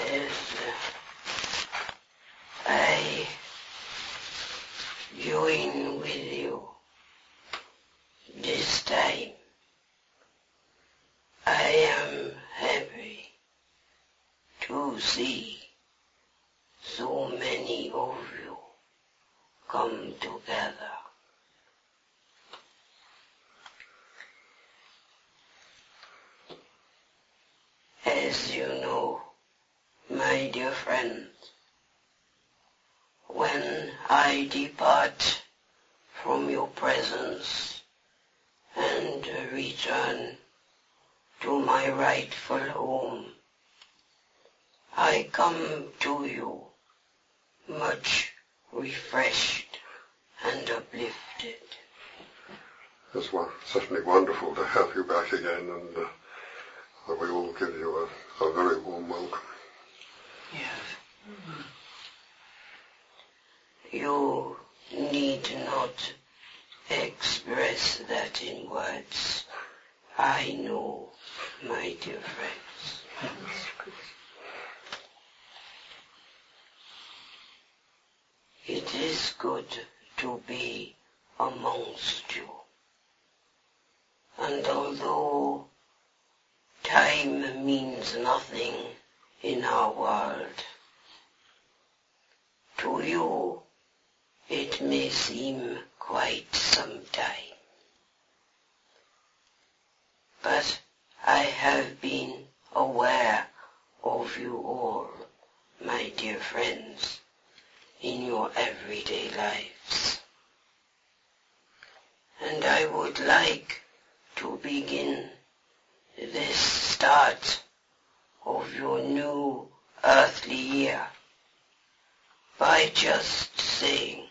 as I join with you this time, I am happy to see so many of you come together. As you know, my dear friends, when I depart from your presence and return to my rightful home, I come to you much refreshed and uplifted. It's certainly wonderful to have you back again, and we all give you a very warm welcome. Yes. You need not express that in words. I know, my dear friends. It is good to be amongst you. And although time means nothing in our world, to you it may seem quite some time. But I have been aware of you all, my dear friends, in your everyday lives. And I would like to begin this start of your new earthly year by just saying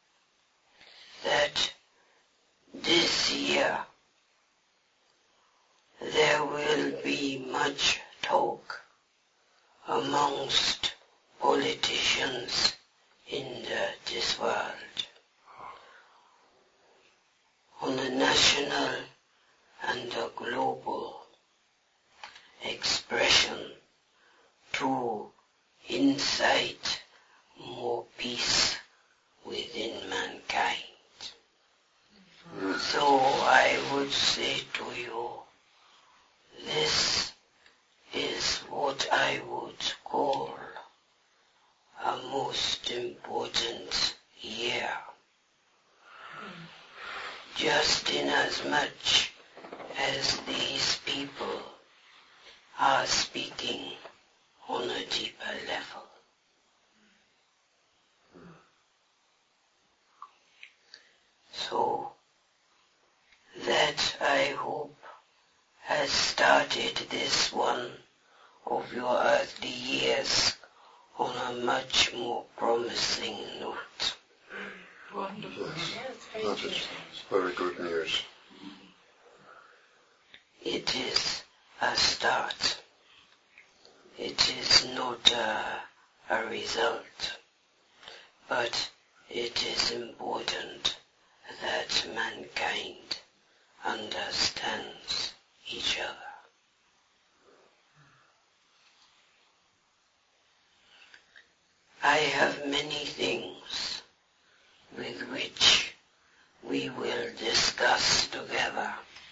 that this year there will be much talk amongst politicians in this world on the national and the global expression to incite more peace within mankind. So I would say to you, this is what I would call a most important year. Just inasmuch as these people are speaking on a deeper level. So that, I hope, has started this one of your earthly years on a much more promising note. Wonderful. Yes, that is very good news. It is a start. It is not a result, but it is important that mankind understands each other. I have many things with which we will discuss together,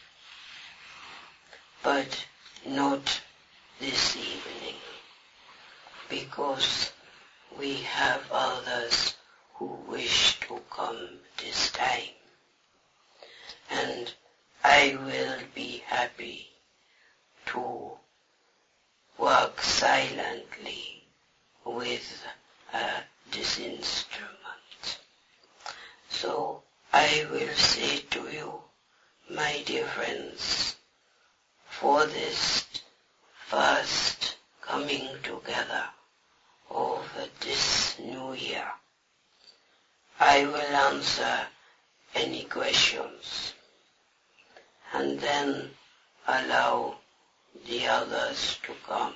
but not this evening, because we have others who wish to come this time, and I will be happy to work silently with this instrument. So I will say to you, my dear friends, for this first coming together of this new year, I will answer any questions and then allow the others to come.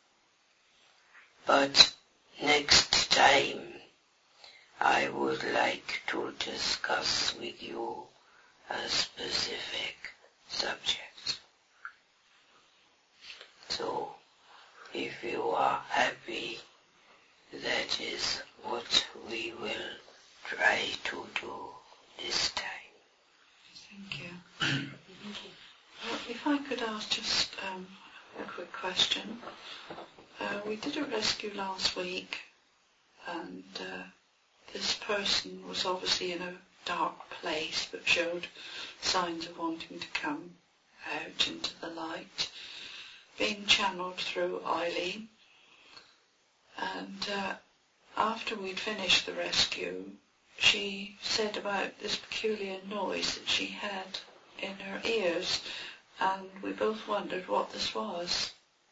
But next time I would like to discuss with you a specific subject. So if you are happy, that is what we will try to do this time. Thank you. If I could ask just a quick question. We did a rescue last week, and this person was obviously in a dark place but showed signs of wanting to come out into the light, being channeled through Eileen. And after we'd finished the rescue, she said about this peculiar noise that she had in her ears, and we both wondered what this was.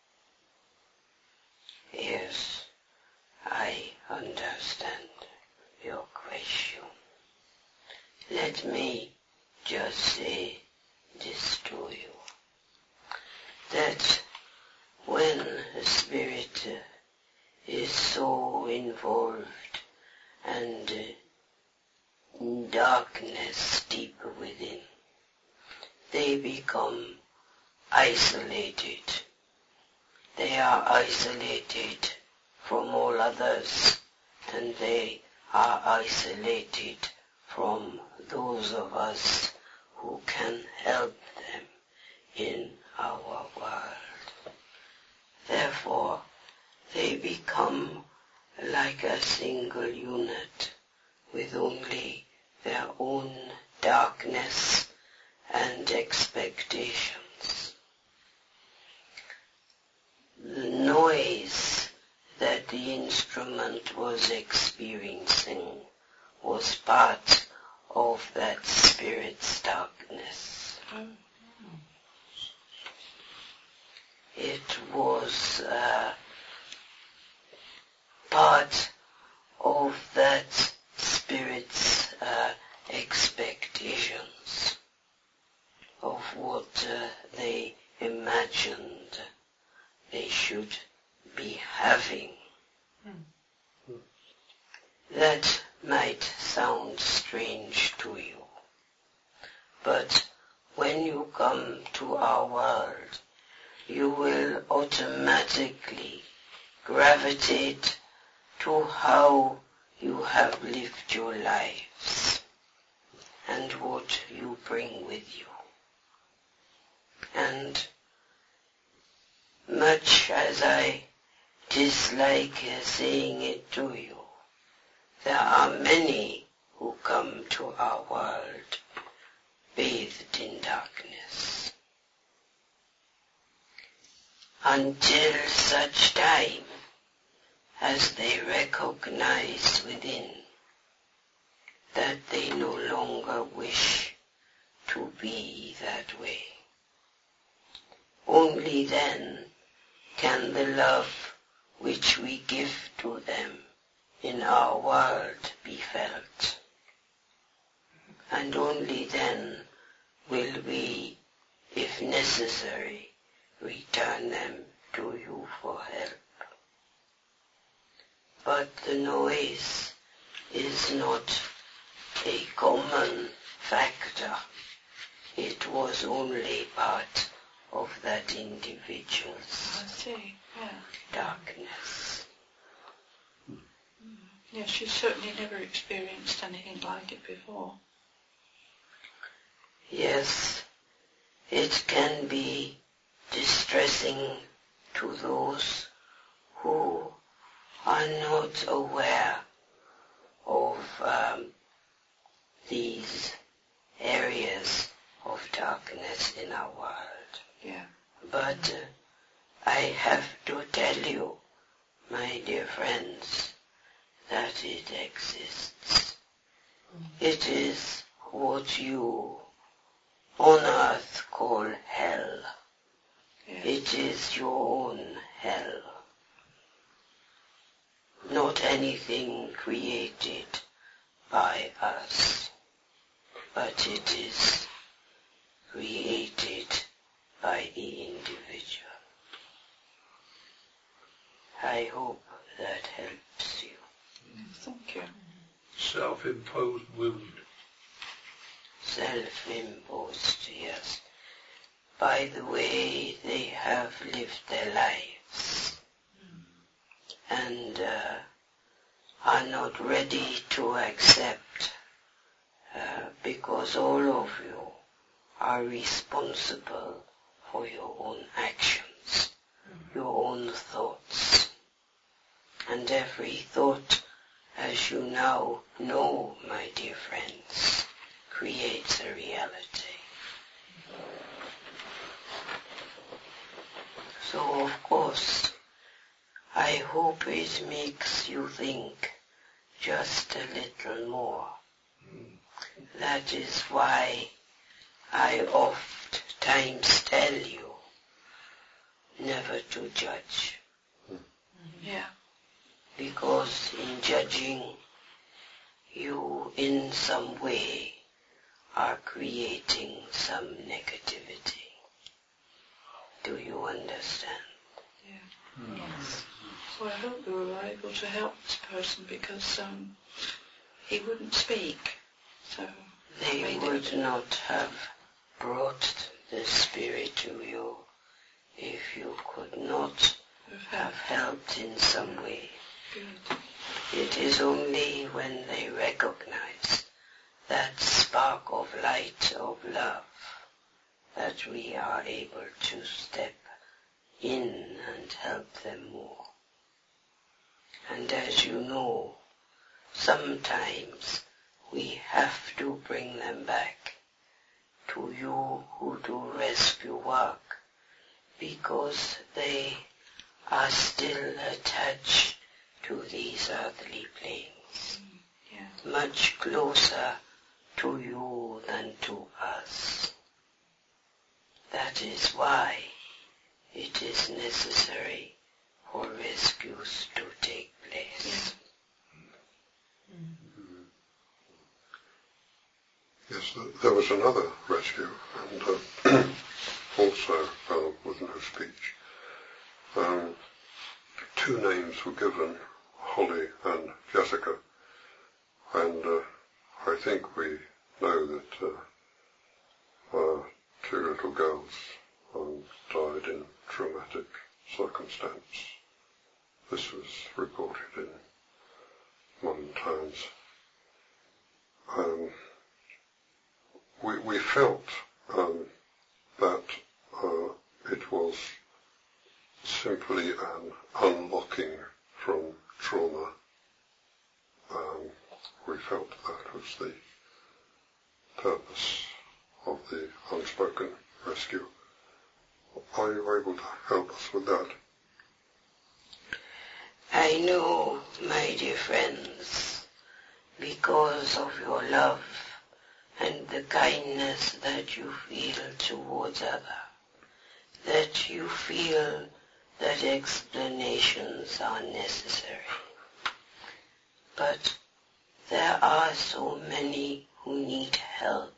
Yes, I understand your question. Let me just say this to you, that when a spirit is so involved and darkness deep within, they become isolated. They are isolated from all others, and they are isolated from those of us who can help them in our world. Therefore, they become like a single unit with only their own darkness and expectations. The noise that the instrument was experiencing was part of that spirit's darkness. It was part of that spirit's expectations of what they imagined they should be having. That might sound strange to you, but when you come to our world, you will automatically gravitate to how you have lived your lives and what you bring with you. And much as I dislike saying it to you, there are many who come to our world bathed in darkness. Until such time as they recognize within that they no longer wish to be that way. Only then can the love which we give to them in our world be felt. And only then will we, if necessary, return them to you for help. But the noise is not a common factor. It was only part of that individual's darkness. Yes, she's certainly never experienced anything like it before. Yes, it can be distressing to those who are not aware of these areas of darkness in our world. Yeah. But I have to tell you, my dear friends, that it exists. It is what you on earth call hell. Yes. It is your own hell. Not anything created by us, but it is created by the individual. I hope that helps you. Thank you. Self-imposed wound. Self-imposed, yes. By the way they have lived their lives. and are not ready to accept, because all of you are responsible for your own actions, your own thoughts. And every thought, as you now know, my dear friends, creates a reality. So of course, I hope it makes you think just a little more. That is why I oft times tell you never to judge. Yeah. Because in judging, you in some way are creating some negativity. Do you understand? Yeah. Yes. So I hope we were able to help this person because he wouldn't speak. So they would not have brought the Spirit to you if you could not have helped in some way. Good. It is only when they recognize that spark of light of love that we are able to step in and help them more. And as you know, sometimes we have to bring them back to you who do rescue work, because they are still attached to these earthly planes, much closer to you than to us. That is why it is necessary for rescues to take place. Yes, there was another rescue, and also with no speech. 2 names were given, Holly and Jessica, and I think we know that 2 little girls died in traumatic circumstance. This was reported in modern times. We felt that it was simply an unlocking from trauma. We felt that was the purpose of the unspoken rescue. Are you able to help us with that? I know, my dear friends, because of your love and the kindness that you feel towards others, that you feel that explanations are necessary. But there are so many who need help,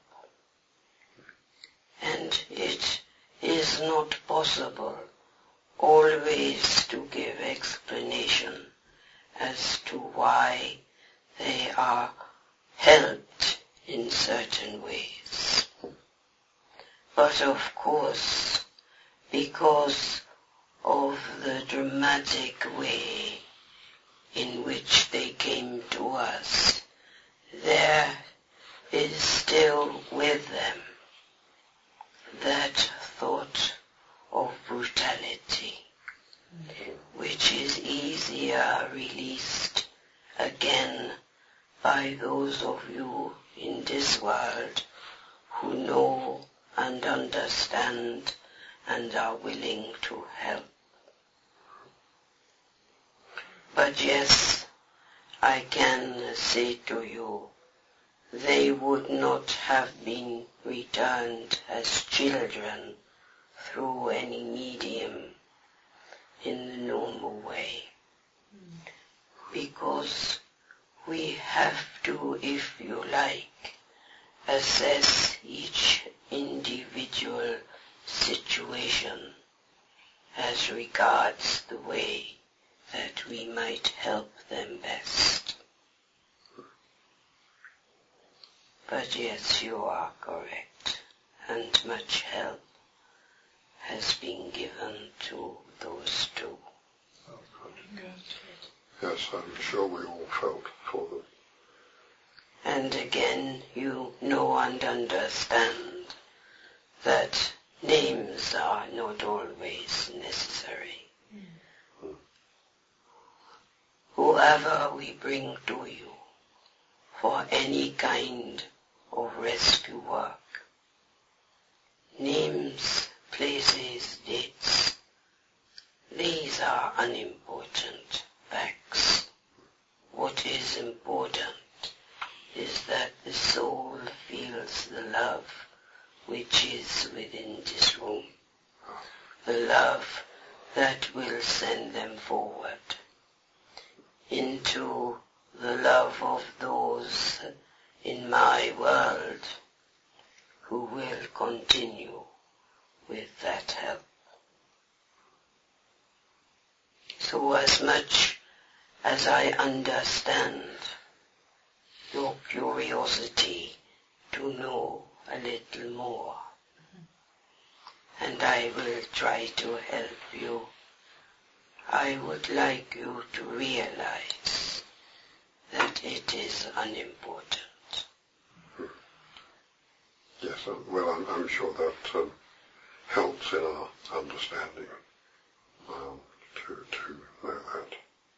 and it is not possible always to give explanation as to why they are helped in certain ways. But of course, because of the dramatic way in which they came to us, there is still with them that thought of brutality, which is easier released again by those of you in this world who know and understand and are willing to help. But yes, I can say to you, they would not have been returned as children through any medium in the normal way. Because we have to, if you like, assess each individual situation as regards the way that we might help them best. But yes, you are correct, and much help has been given to those 2. Good. Yes, I'm sure we all felt for them. And again, you know and understand that names are not always necessary. Whoever we bring to you for any kind of rescue work, names, places, dates, these are unimportant facts. What is important is that the soul feels the love which is within this room, the love that will send them forward into the love of those in my world who will continue with that help. So as much as I understand your curiosity to know a little more, and I will try to help you, I would like you to realize that it is unimportant. Yes, well, I'm sure that helps in our understanding to know that.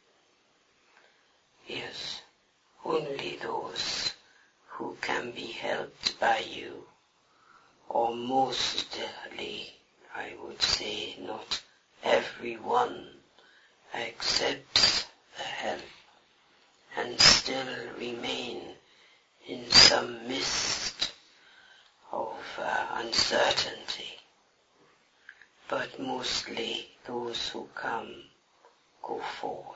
Yes, only those who can be helped by you, or mostly, I would say, not everyone accepts the help and still remain in some mist of uncertainty. But mostly those who come go forward.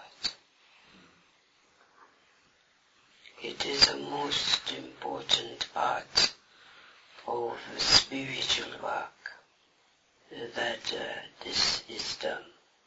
It is a most important part of the spiritual work that this is done.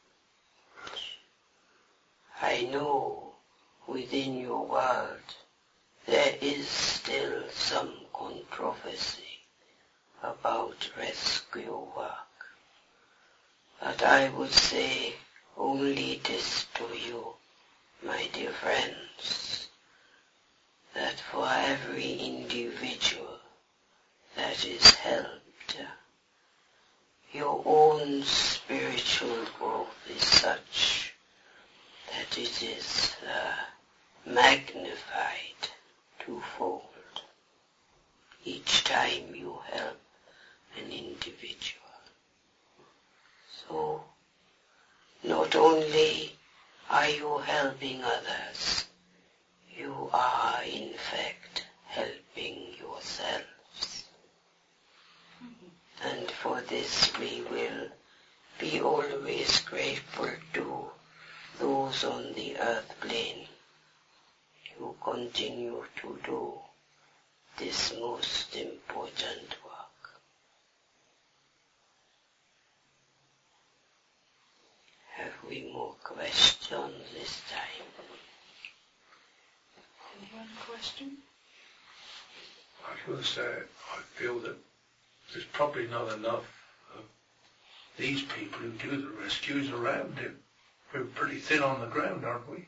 I know within your world there is still some controversy about rescue work. But I would say only this to you, my dear friends, that for every individual that is helped, your own spiritual growth is such that it is magnified twofold each time you help an individual. So, not only are you helping others, you are in fact helping yourselves. And for this we will be always grateful to those on the earth plane who continue to do this most important work. Have we more questions this time? Anyone question? I was going to say, I feel that there's probably not enough of these people who do the rescues around him. We're pretty thin on the ground, aren't we?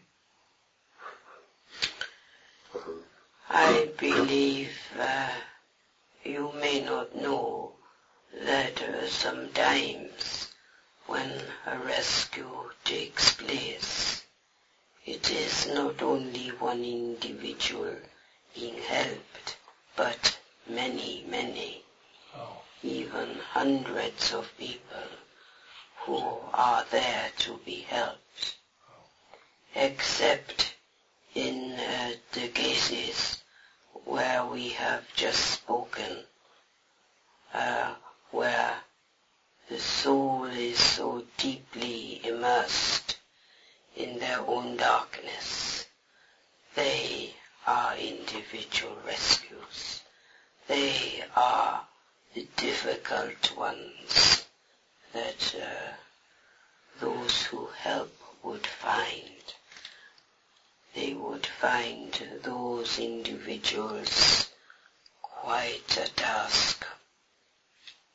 I believe you may not know that sometimes when a rescue takes place, it is not only one individual being helped, but many, even hundreds of people who are there to be helped, except in the cases where we have just spoken, where the soul is so deeply immersed in their own darkness. They are individual rescues. They are the difficult ones that those who help would find. They would find those individuals quite a task.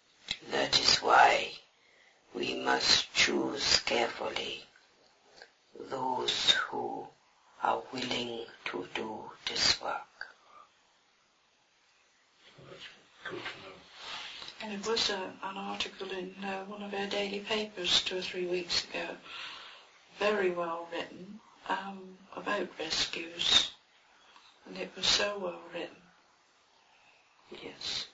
That is why we must choose carefully those who are willing to do this work. That's good to know. And it was an article in one of our daily papers 2 or 3 weeks ago, very well written, about rescues. And it was so well written. Yes.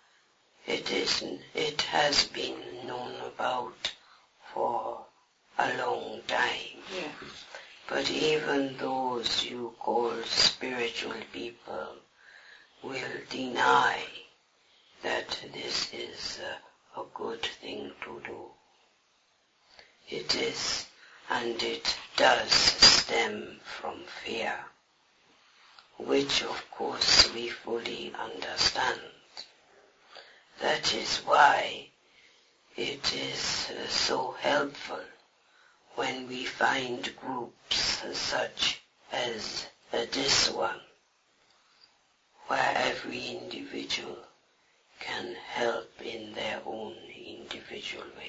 It has been known about for a long time. Yeah. But even those you call spiritual people will deny that this is a good thing to do. It is, and it does stem from fear, which of course we fully understand. That is why it is so helpful when we find groups such as this one, where every individual can help in their own individual way.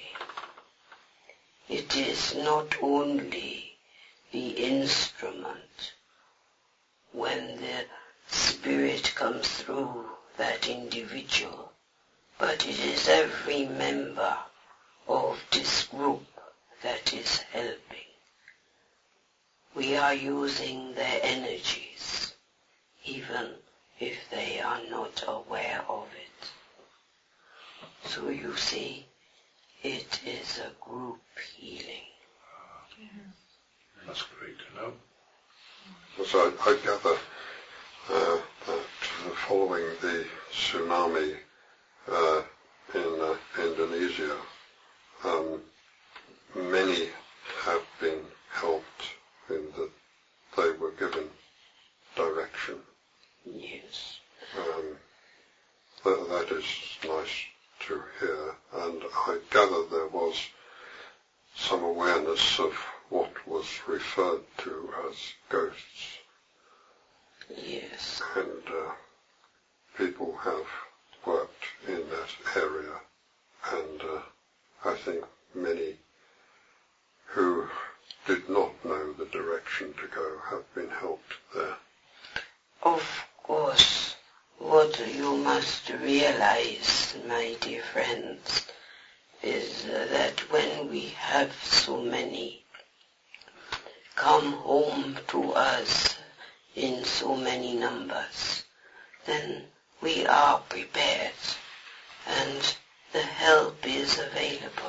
It is not only the instrument when the spirit comes through that individual, but it is every member of this group that is helping. We are using their energies, even if they are not aware of it. So you see, it is a group healing. That's great to know. So I gather that following the tsunami in Indonesia, many have been helped in that they were given direction. Yes. That is nice to hear, and I gather there was some awareness of what was referred to as ghosts. Yes. And people have worked in that area, and I think many who did not know the direction to go have been helped there. Of course, what you must realize, my dear friends, is that when we have so many come home to us in so many numbers, then we are prepared and the help is available.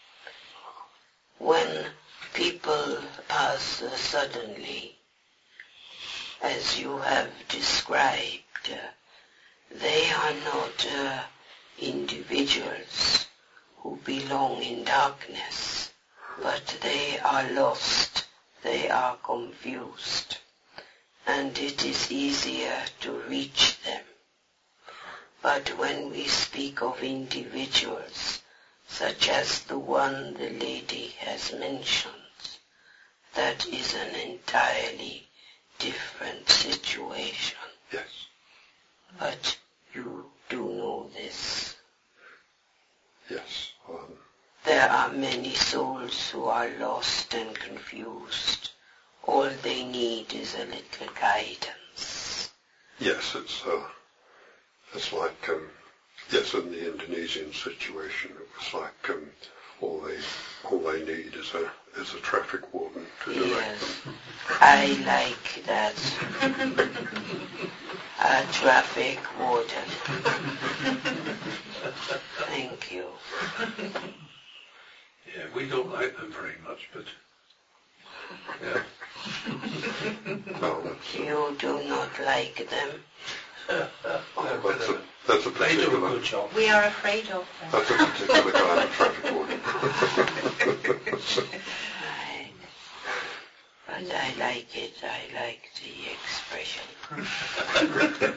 When people pass suddenly, as you have described, they are not individuals who belong in darkness, but they are lost, they are confused, and it is easier to reach them. But when we speak of individuals, such as the one the lady has mentioned, that is an entirely different situation. Yes. But you do know this. Yes. There are many souls who are lost and confused. All they need is a little guidance. Yes, it's like, yes, in the Indonesian situation, it was like all they need is a traffic warden to direct Yes, them. I like that. A traffic warden. Thank you. Yeah, we don't like them very much, but yeah. No, You do not like them. that's a They do a particular, good job. We are afraid of them. that's a particular kind of traffic warden. Right. But I like it. I like the expression.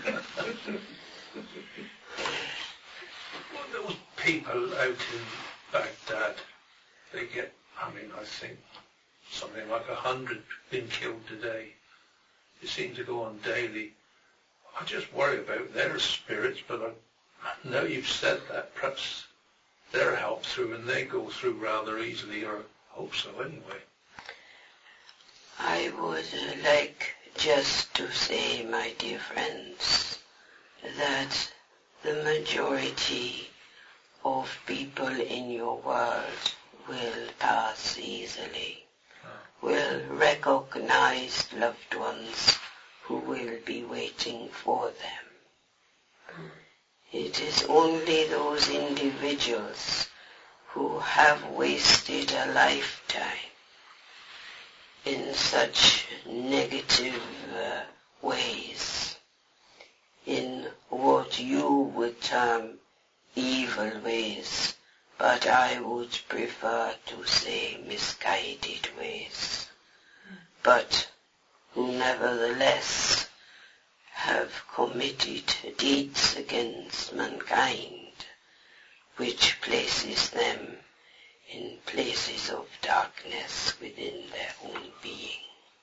Well, those people out in Baghdad, they get, I think something like 100 been killed today. They seem to go on daily. I just worry about their spirits, but now you've said that, perhaps they're helped through and they go through rather easily, or I hope so anyway. I would like just to say, my dear friends, that the majority of people in your world will pass easily, will recognize loved ones who will be waiting for them. It is only those individuals who have wasted a lifetime in such negative ways, in what you would term evil ways, but I would prefer to say misguided ways, but who nevertheless have committed deeds against mankind, which places them in places of darkness within their own being.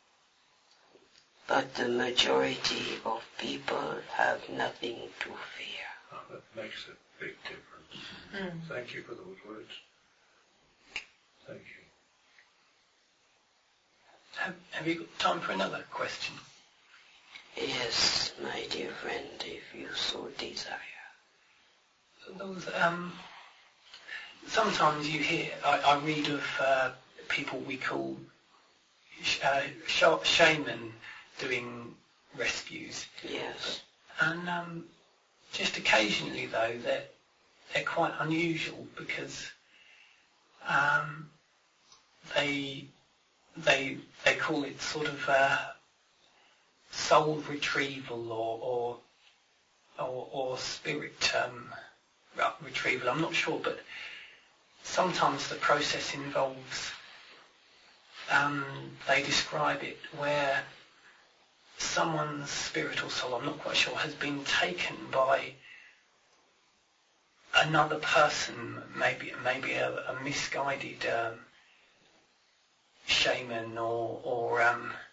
But the majority of people have nothing to fear. Oh, that makes a big difference. Thank you for those words. Thank you. Have you got time for another question? Yes, my dear friend, if you so desire. Those, sometimes you hear, I read of people we call shaman doing rescues. Yes. And just occasionally, though, they're quite unusual because they call it sort of soul retrieval or spirit retrieval. I'm not sure, but sometimes the process involves, they describe it where someone's spirit or soul, I'm not quite sure, has been taken by another person, maybe a misguided shaman or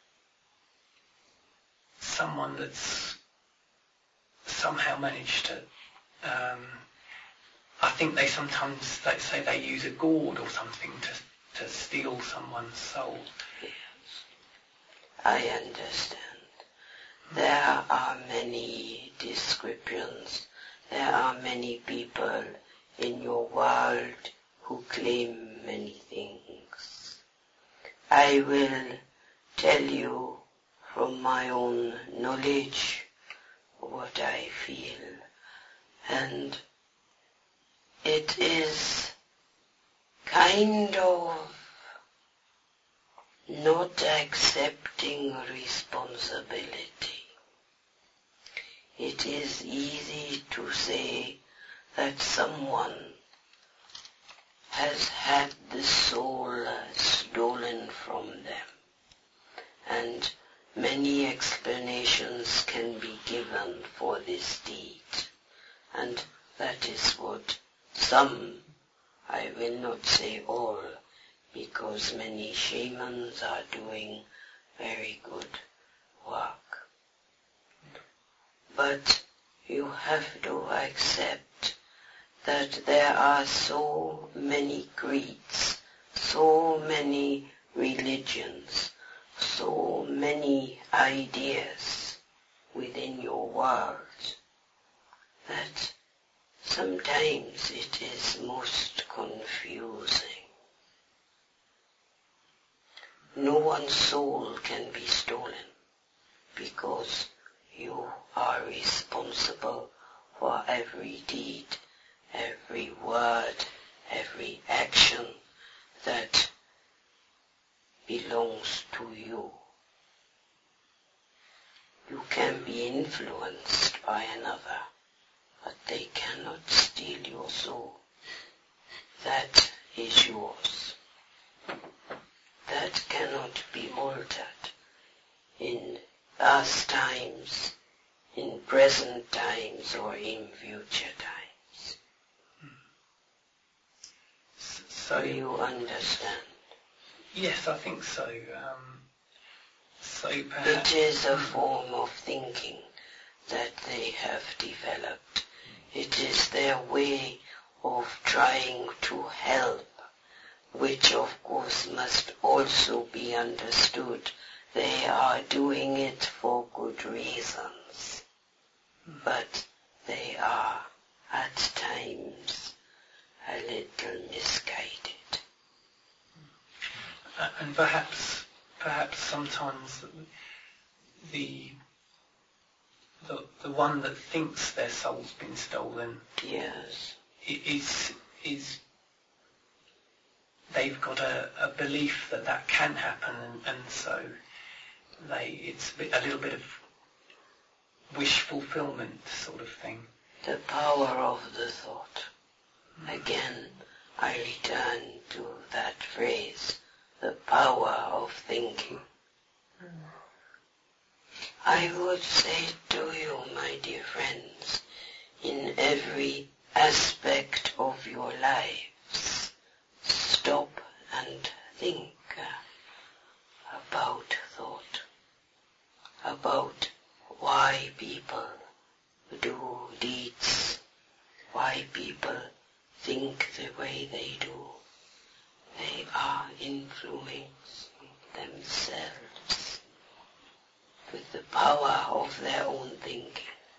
someone that's somehow managed to, I think they say they use a gourd or something to steal someone's soul. Yes. I understand. There are many descriptions. There are many people in your world who claim many things. I will tell you from my own knowledge what I feel, and it is kind of not accepting responsibility. It is easy to say that someone has had the soul stolen from them, and many explanations can be given for this deed, and that is what some, I will not say all, because many shamans are doing very good work. But you have to accept that there are so many creeds, so many religions, so many ideas within your world that sometimes it is most confusing. No one's soul can be stolen because you are responsible for every deed, every word, every action that belongs to you. You can be influenced by another, but they cannot steal your soul. That is yours. That cannot be altered in past times, in present times, or in future times. So you understand? Yes, I think so. So perhaps it is a form of thinking that they have developed. It is their way of trying to help, which of course must also be understood they are doing it for good reasons, but they are at times a little misguided. And perhaps sometimes the one that thinks their soul's been stolen, yes, is they've got a belief that can happen, and so it's a little bit of wish fulfillment sort of thing. The power of the thought. Again, I return to that phrase, the power of thinking. I would say to you, my dear friends, in every aspect of your lives, stop and think about thought, about why people do deeds, why people think the way they do. They are influencing themselves with the power of their own thinking.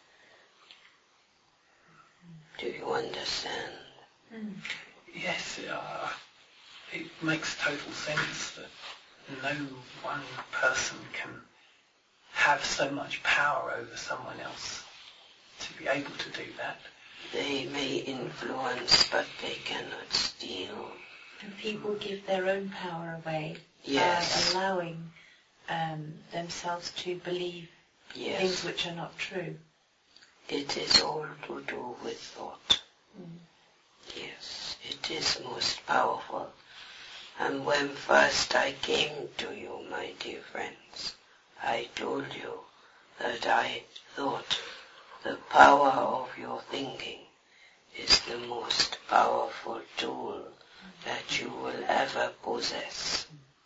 Do you understand? Yes, it makes total sense that no one person can have so much power over someone else to be able to do that. They may influence, but they cannot steal. And people give their own power away Yes. by allowing themselves to believe Yes. things which are not true. It is all to do with thought. Yes, it is most powerful. And when first I came to you, my dear friends, I told you that I thought the power of your thinking is the most powerful tool that you will ever possess.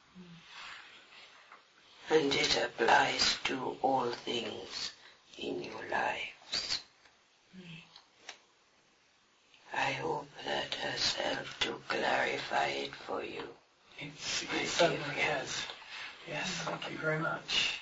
And it applies to all things in your lives. I hope that has helped to clarify it for you. It certainly has. Yes, thank you very much.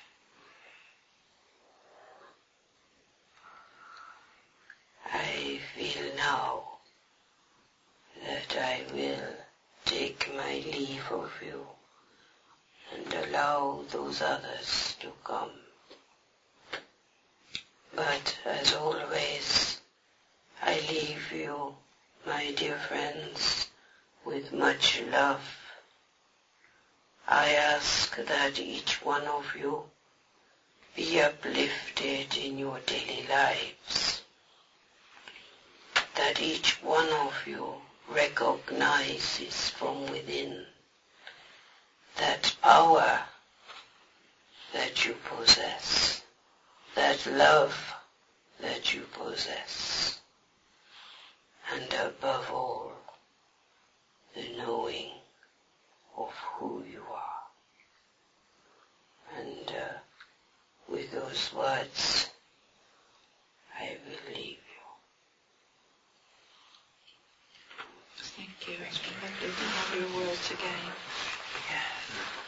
I feel now that I will take my leave of you and allow those others to come. But as always, I leave you, my dear friends, with much love. I ask that each one of you be uplifted in your daily lives, that each one of you recognizes from within that power that you possess, that love that you possess, and above all, the knowing of who you are. And with those words, I will leave you. Thank you. It's been lovely to have your words again. Yes.